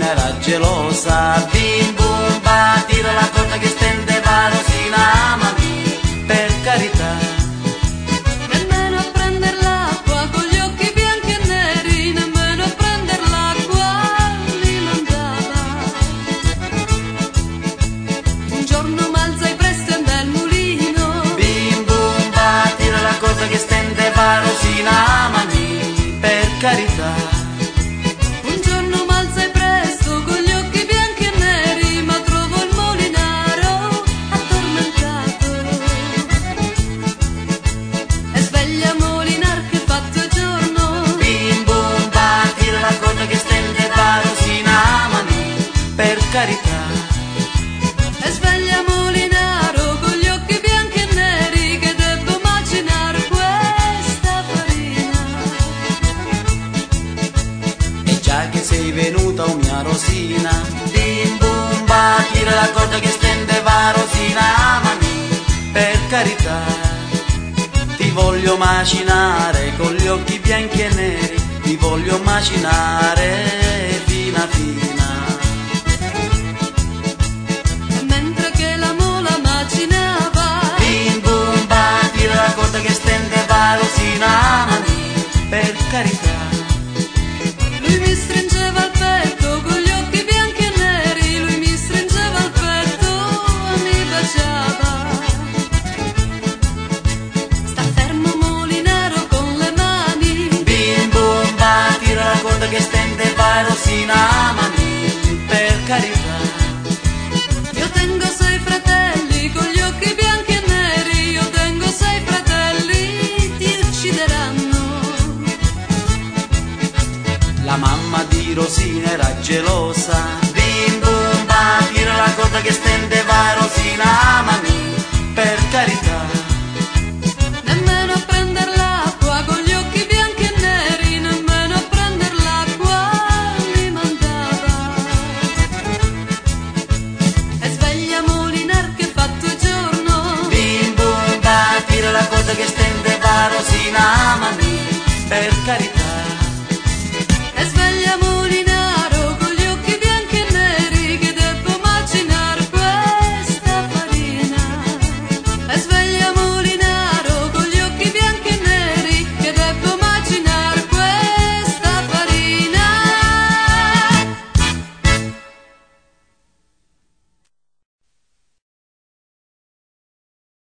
era gelosa. Bim bum ba, tira la corda che stendeva Rosina, mamma, per carità. Nemmeno a prender l'acqua con gli occhi bianchi e neri, nemmeno a prender l'acqua li mandava. Un giorno m'alzai presto e andai al mulino. Bim bum ba, tira la corda che stendeva Rosina, mamma, per carità. Un giorno m'alzai presto con gli occhi bianchi e neri, ma trovo il molinaro addormentato. E sveglia Molinar che fatto è giorno. Bim bum ba, tira la corda che stendeva Rosina, mamma, per carità. E sveglia Molinaro con gli occhi bianchi e neri, che devo macinare questa farina. E già che sei venuta, o mia Rosina, bim bum ba, tira la corda che stendeva Rosina, mamma, per carità. Ti voglio macinare con gli occhi bianchi e neri, ti voglio macinare fina fina. E mentre che la mola macinava, Bim bum ba, tira la corda che stendeva Rosina, mamma, per carità. lui mi stringeva al petto con gli occhi bianchi e neri, lui mi stringeva al petto e mi baciava. Sta fermo Molinaro con le mani, Bim bum ba, tira la corda che stendeva Rosina, mamma, per carità. io tengo 6 fratelli con gli occhi bianchi e neri, io tengo 6 fratelli, ti uccideranno. La mamma di Rosina era gelosa. Bim bum ba, tira la corda che stendeva